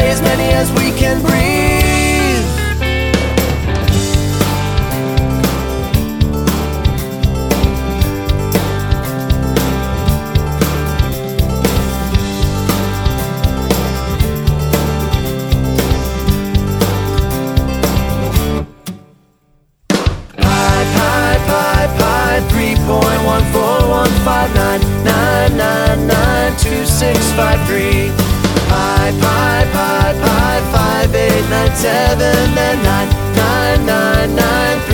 say as many as we can breathe. Pi 3.14159999653. Pi 5897 and 9999.